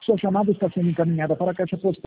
Sua chamada está sendo encaminhada para a caixa postal